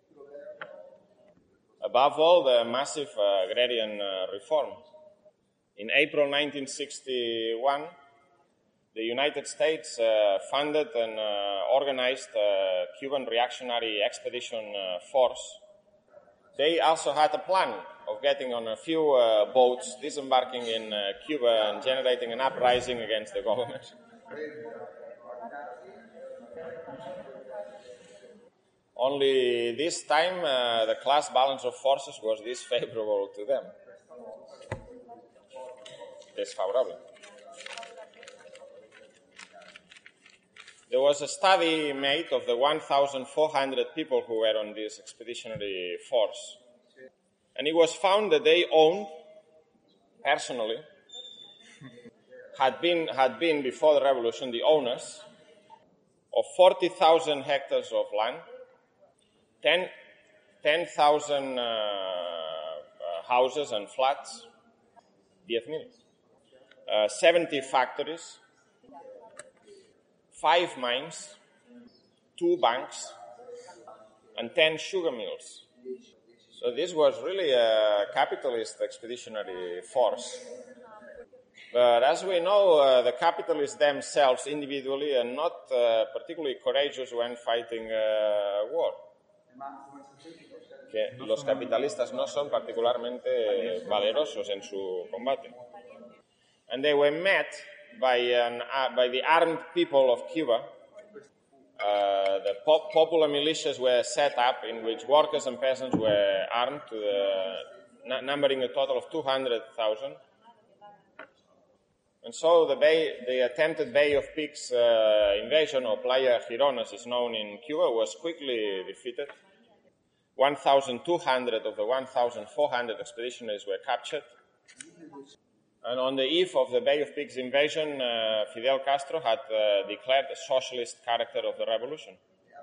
Above all, the massive uh, agrarian uh, reform. In April nineteen sixty-one, the United States uh, funded and uh, organized a Cuban reactionary expedition uh, force. They also had a plan of getting on a few uh, boats, disembarking in uh, Cuba and generating an uprising against the government. Only this time, uh, the class balance of forces was disfavorable to them. Desfavorable. There was a study made of the one thousand four hundred people who were on this expeditionary force. And it was found that they owned, personally, had been, had been before the revolution, the owners of forty thousand hectares of land, ten ten thousand uh, uh, houses and flats, ten mil, uh, seventy factories, five mines, two banks, and ten sugar mills. So this was really a capitalist expeditionary force. But as we know, uh, the capitalists themselves individually are not uh, particularly courageous when fighting uh, war. Que los capitalistas no son particularmente valerosos en su combate. And they were met by, an, uh, by the armed people of Cuba. Uh, the pop- popular militias were set up in which workers and peasants were armed, to the, n- numbering a total of two hundred thousand. And so the, Bay, the attempted Bay of Pigs uh, invasion, or Playa Girón as is known in Cuba, was quickly defeated. one thousand two hundred of the one thousand four hundred expeditionaries were captured. And on the eve of the Bay of Pigs invasion, uh, Fidel Castro had uh, declared the socialist character of the revolution.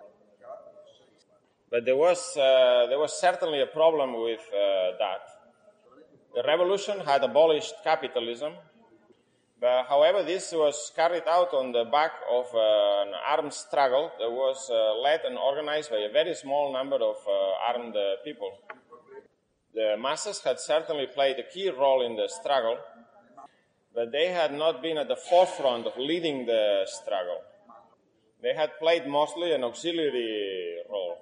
But there was, uh, there was certainly a problem with uh, that. The revolution had abolished capitalism, but however, this was carried out on the back of uh, an armed struggle that was uh, led and organized by a very small number of uh, armed uh, people. The masses had certainly played a key role in the struggle, but they had not been at the forefront of leading the struggle. They had played mostly an auxiliary role.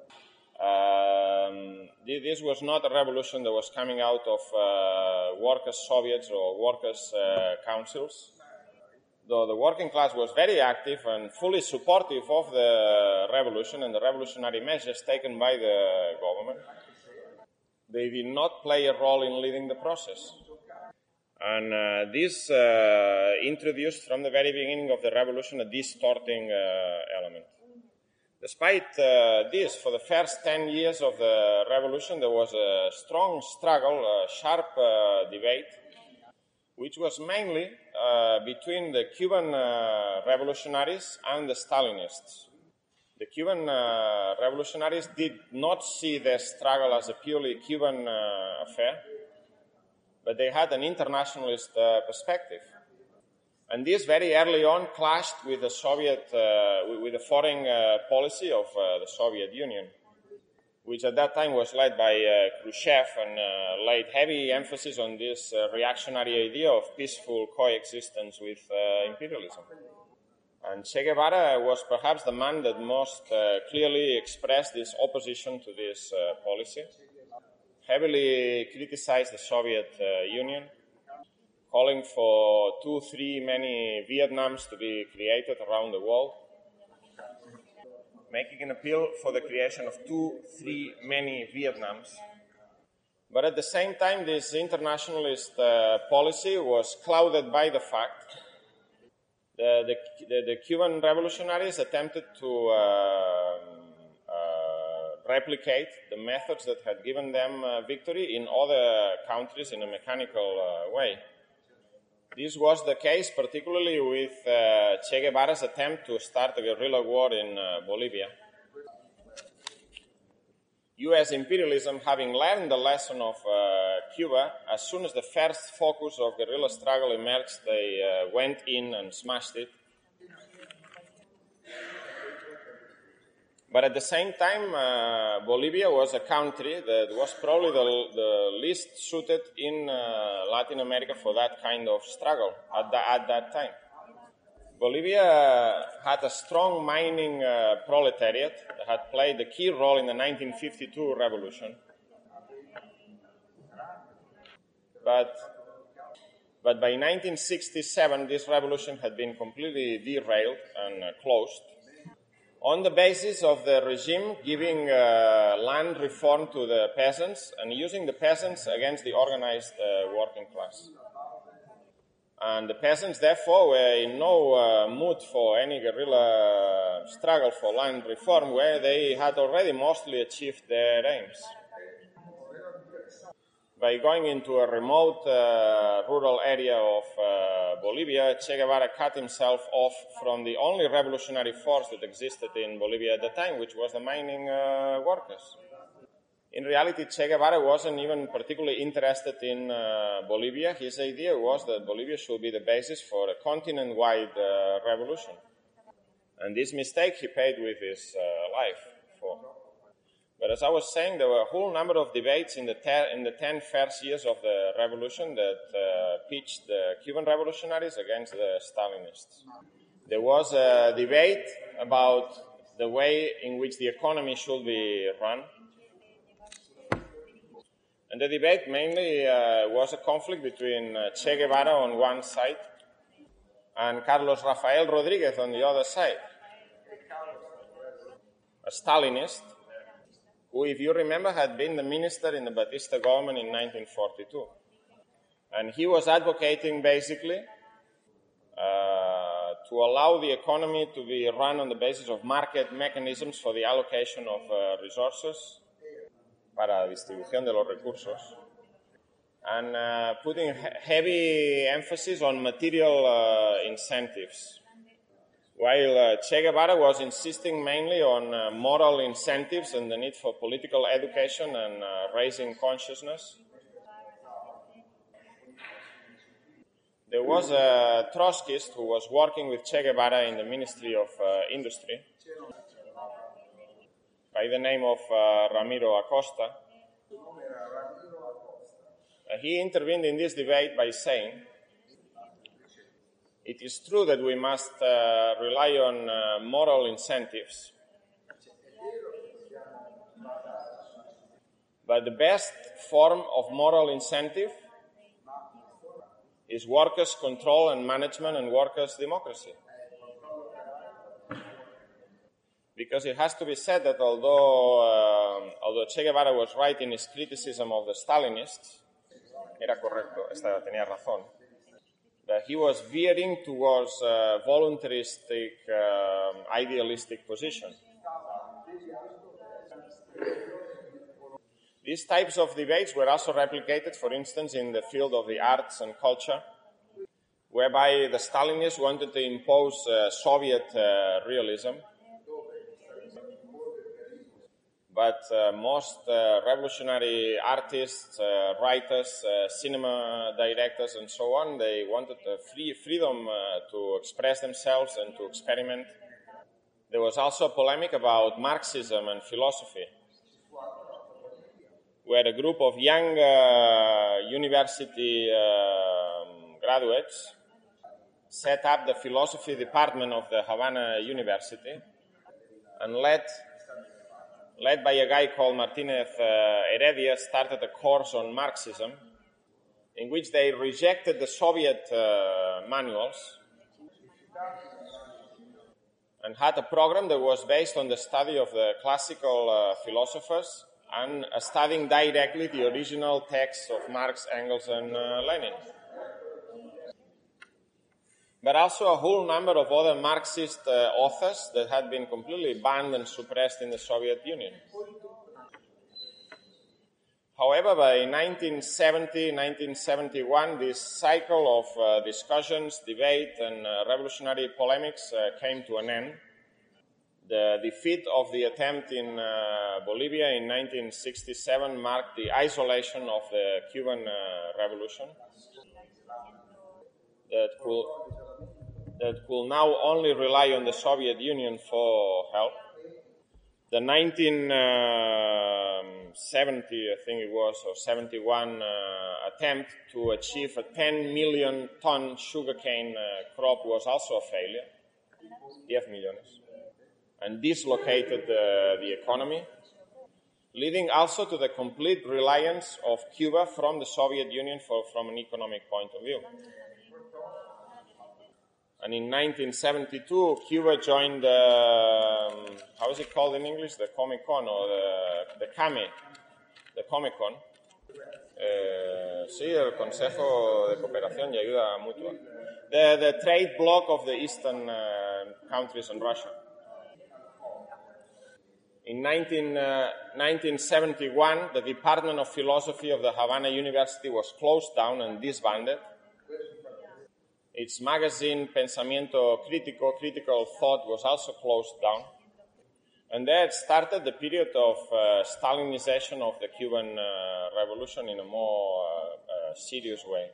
Um, this was not a revolution that was coming out of uh, workers' soviets or workers' uh, councils, though the working class was very active and fully supportive of the revolution and the revolutionary measures taken by the government. They did not play a role in leading the process. And uh, this uh, introduced from the very beginning of the revolution a distorting uh, element. Despite uh, this, for the first ten years of the revolution, there was a strong struggle, a sharp uh, debate, which was mainly uh, between the Cuban uh, revolutionaries and the Stalinists. The Cuban uh, revolutionaries did not see their struggle as a purely Cuban uh, affair, but they had an internationalist uh, perspective. And this very early on clashed with the Soviet, uh, with the foreign uh, policy of uh, the Soviet Union, which at that time was led by uh, Khrushchev and uh, laid heavy emphasis on this uh, reactionary idea of peaceful coexistence with uh, imperialism. And Che Guevara was perhaps the man that most uh, clearly expressed this opposition to this uh, policy, heavily criticized the Soviet uh, Union, calling for two, three, many Vietnams to be created around the world, making an appeal for the creation of two, three, many Vietnams. But at the same time, this internationalist uh, policy was clouded by the fact that the, the, the Cuban revolutionaries attempted to uh, uh, replicate the methods that had given them uh, victory in other countries in a mechanical uh, way. This was the case particularly with uh, Che Guevara's attempt to start a guerrilla war in uh, Bolivia. U S imperialism, having learned the lesson of uh, Cuba, as soon as the first focus of guerrilla struggle emerged, they uh, went in and smashed it. But at the same time, uh, Bolivia was a country that was probably the, the least suited in uh, Latin America for that kind of struggle at, the, at that time. Bolivia had a strong mining uh, proletariat that had played a key role in the nineteen fifty-two revolution. But, but by nineteen sixty-seven, this revolution had been completely derailed and uh, closed, on the basis of the regime giving uh, land reform to the peasants and using the peasants against the organized uh, working class. And the peasants, therefore, were in no uh, mood for any guerrilla struggle for land reform, where they had already mostly achieved their aims. By going into a remote uh, rural area of uh, Bolivia, Che Guevara cut himself off from the only revolutionary force that existed in Bolivia at the time, which was the mining uh, workers. In reality, Che Guevara wasn't even particularly interested in uh, Bolivia. His idea was that Bolivia should be the basis for a continent-wide uh, revolution. And this mistake he paid with his uh, life for. But as I was saying, there were a whole number of debates in the, ter- in the ten first years of the revolution that uh, pitched the Cuban revolutionaries against the Stalinists. There was a debate about the way in which the economy should be run. And the debate mainly uh, was a conflict between uh, Che Guevara on one side and Carlos Rafael Rodriguez on the other side, a Stalinist, who, if you remember, had been the minister in the Batista government in nineteen forty-two. And he was advocating, basically, uh, to allow the economy to be run on the basis of market mechanisms for the allocation of uh, resources, para la distribución de los recursos, and uh, putting he- heavy emphasis on material uh, incentives. While uh, Che Guevara was insisting mainly on uh, moral incentives and the need for political education and uh, raising consciousness. There was a Trotskyist who was working with Che Guevara in the Ministry of uh, Industry by the name of uh, Ramiro Acosta. Uh, he intervened in this debate by saying, it is true that we must uh, rely on uh, moral incentives, but the best form of moral incentive is workers' control and management and workers' democracy. Because it has to be said that although, uh, although Che Guevara was right in his criticism of the Stalinists, era correcto, esta tenía razón, that he was veering towards a voluntaristic, uh, idealistic position. These types of debates were also replicated, for instance, in the field of the arts and culture, whereby the Stalinists wanted to impose uh, Soviet uh, realism, but uh, most uh, revolutionary artists, uh, writers, uh, cinema directors, and so on, they wanted uh, free freedom uh, to express themselves and to experiment. There was also a polemic about Marxism and philosophy, where a group of young uh, university uh, graduates set up the philosophy department of the Havana University and led led by a guy called Martinez uh, Heredia, started a course on Marxism in which they rejected the Soviet uh, manuals and had a program that was based on the study of the classical uh, philosophers and uh, studying directly the original texts of Marx, Engels, and uh, Lenin. But also a whole number of other Marxist uh, authors that had been completely banned and suppressed in the Soviet Union. However, by nineteen seventy, nineteen seventy-one, this cycle of uh, discussions, debate, and uh, revolutionary polemics uh, came to an end. The defeat of the attempt in uh, Bolivia in nineteen sixty-seven marked the isolation of the Cuban uh, Revolution that could, that could now only rely on the Soviet Union for help. The nineteen seventy, I think it was, or seventy-one uh, attempt to achieve a ten million ton sugarcane uh, crop was also a failure, ten millones, and dislocated uh, the economy, leading also to the complete reliance of Cuba from the Soviet Union for, from an economic point of view. And in nineteen seventy-two, Cuba joined, um, how is it called in English? The Comic-Con or the, the C A M E, the Comic-Con. Eh, sí, el Consejo de Cooperación y Ayuda Mutua. The, the trade bloc of the eastern uh, countries and Russia. In nineteen, uh, nineteen seventy-one, the Department of Philosophy of the Havana University was closed down and disbanded. Its magazine, Pensamiento Crítico, Critical Thought, was also closed down. And that started the period of uh, Stalinization of the Cuban uh, Revolution in a more uh, uh, serious way.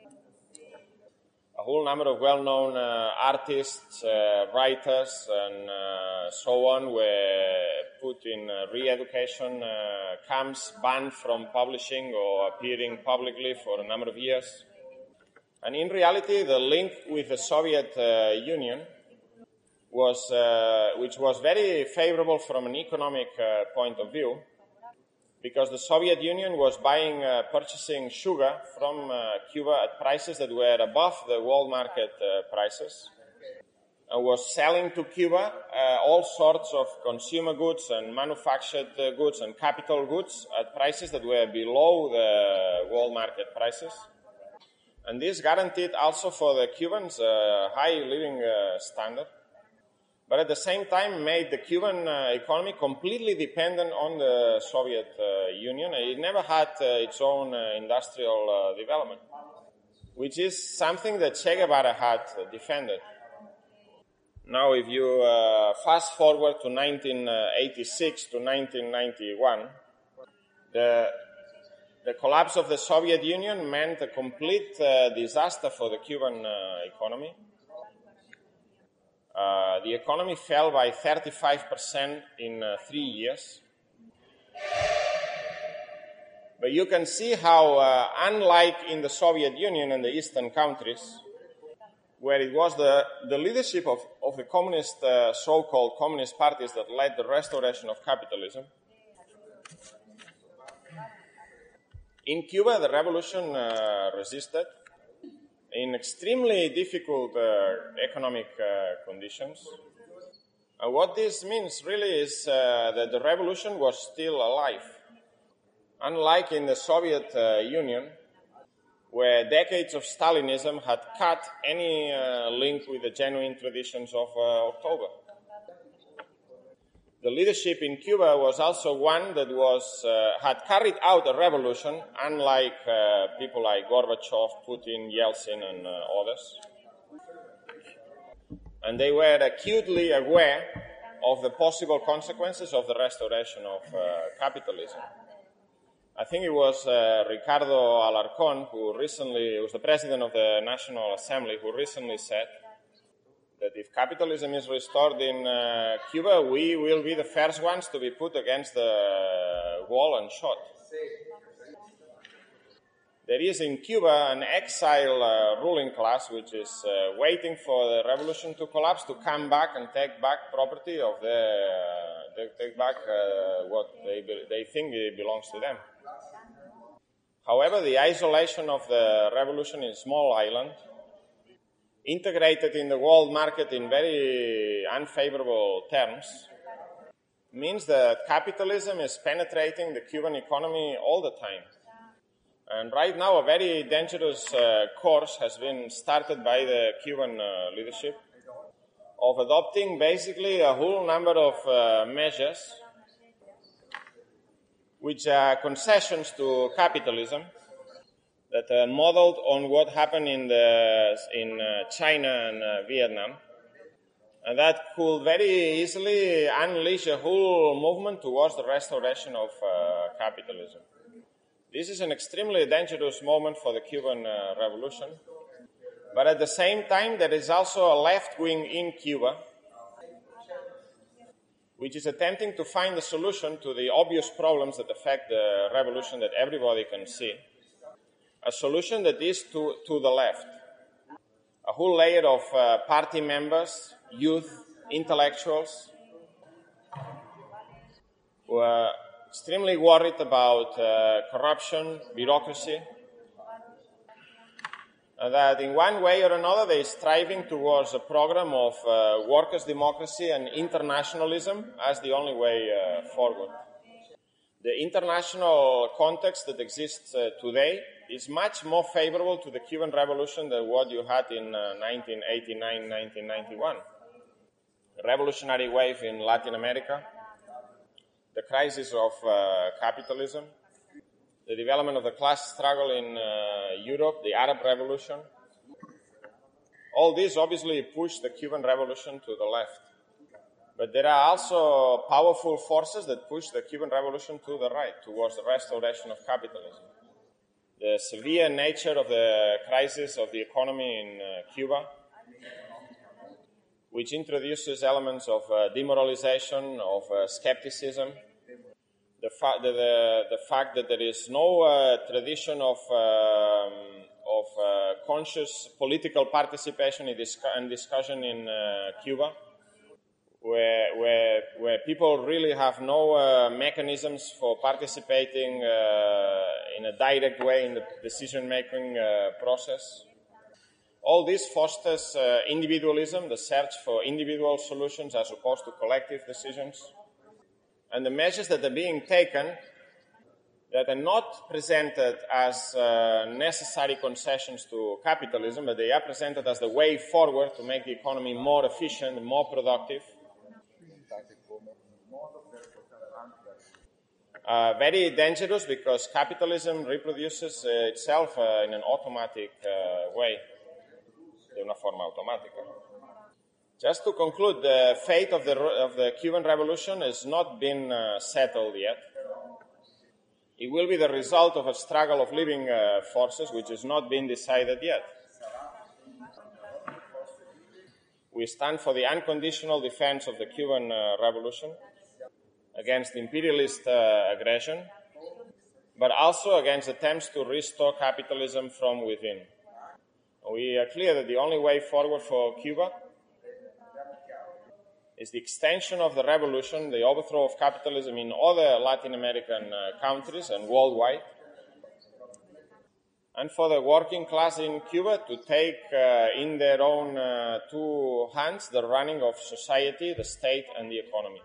A whole number of well-known uh, artists, uh, writers, and uh, so on were put in uh, re-education uh, camps, banned from publishing or appearing publicly for a number of years. And in reality, the link with the Soviet uh, Union was, uh, which was very favorable from an economic uh, point of view, because the Soviet Union was buying, uh, purchasing sugar from uh, Cuba at prices that were above the world market uh, prices, and was selling to Cuba uh, all sorts of consumer goods and manufactured uh, goods and capital goods at prices that were below the world market prices. And this guaranteed also for the Cubans a high living uh, standard, but at the same time made the Cuban uh, economy completely dependent on the Soviet uh, Union. It never had uh, its own uh, industrial uh, development, which is something that Che Guevara had uh, defended. Now, if you uh, fast forward to nineteen eighty-six to nineteen ninety-one, the, the collapse of the Soviet Union meant a complete uh, disaster for the Cuban uh, economy. Uh, the economy fell by thirty-five percent in uh, three years. But you can see how, uh, unlike in the Soviet Union and the Eastern countries, where it was the, the leadership of, of the communist, uh, so-called communist parties that led the restoration of capitalism, in Cuba the revolution uh, resisted in extremely difficult uh, economic uh, conditions. And what this means really is uh, that the revolution was still alive. Unlike in the Soviet uh, Union, where decades of Stalinism had cut any uh, link with the genuine traditions of uh, October. The leadership in Cuba was also one that was, uh, had carried out a revolution, unlike uh, people like Gorbachev, Putin, Yeltsin, and uh, others. And they were acutely aware of the possible consequences of the restoration of uh, capitalism. I think it was uh, Ricardo Alarcón, who recently was the president of the National Assembly, who recently said that if capitalism is restored in uh, Cuba, we will be the first ones to be put against the wall and shot. There is in Cuba an exile uh, ruling class which is uh, waiting for the revolution to collapse to come back and take back property of the, uh, they take back uh, what they, they think it belongs to them. However, the isolation of the revolution in small island, integrated in the world market in very unfavorable terms, means that capitalism is penetrating the Cuban economy all the time. And right now, a very dangerous uh, course has been started by the Cuban uh, leadership of adopting basically a whole number of uh, measures which are concessions to capitalism that are modeled on what happened in, the, in uh, China and uh, Vietnam. And that could very easily unleash a whole movement towards the restoration of uh, capitalism. This is an extremely dangerous moment for the Cuban uh, revolution. But at the same time, there is also a left wing in Cuba which is attempting to find a solution to the obvious problems that affect the revolution that everybody can see. A solution that is to, to the left. A whole layer of uh, party members, youth, intellectuals, who are extremely worried about uh, corruption, bureaucracy, and that in one way or another they are striving towards a program of uh, workers' democracy and internationalism as the only way uh, forward. The international context that exists uh, today is much more favorable to the Cuban Revolution than what you had in uh, nineteen eighty-nine, nineteen ninety-one. The revolutionary wave in Latin America, the crisis of uh, capitalism, the development of the class struggle in uh, Europe, the Arab Revolution. All this obviously pushed the Cuban Revolution to the left. But there are also powerful forces that push the Cuban Revolution to the right, towards the restoration of capitalism. The severe nature of the crisis of the economy in uh, Cuba, which introduces elements of uh, demoralization, of uh, skepticism, the, fa- the, the, the fact that there is no uh, tradition of, um, of uh, conscious political participation in, dis- and discussion in uh, Cuba, where, where, where people really have no uh, mechanisms for participating uh, in a direct way in the decision-making uh, process. All this fosters uh, individualism, the search for individual solutions as opposed to collective decisions. And the measures that are being taken that are not presented as uh, necessary concessions to capitalism, but they are presented as the way forward to make the economy more efficient, more productive. Uh, very dangerous because capitalism reproduces uh, itself uh, in an automatic uh, way, de una forma automática. Just to conclude, the fate of the, of the Cuban Revolution has not been uh, settled yet. It will be the result of a struggle of living uh, forces which has not been decided yet. We stand for the unconditional defense of the Cuban uh, Revolution against imperialist uh, aggression, but also against attempts to restore capitalism from within. We are clear that the only way forward for Cuba is the extension of the revolution, the overthrow of capitalism in other Latin American uh, countries and worldwide, and for the working class in Cuba to take uh, in their own uh, two hands the running of society, the state, and the economy.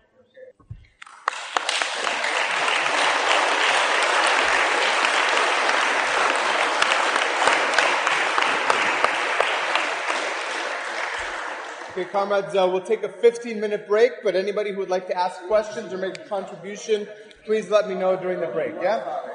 Okay, comrades, uh, we'll take a fifteen-minute break, but anybody who would like to ask questions or make a contribution, please let me know during the break, yeah?